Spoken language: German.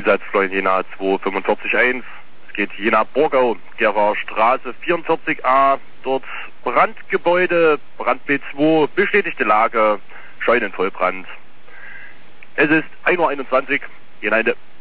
Einsatzfreund Jena 2451. Es geht Jena Borgau, Gera Straße 44a. Dort Brandgebäude, Brandbild 2, bestätigte Lage, Scheunenvollbrand. Es ist 1:21 Uhr, Jena Ende.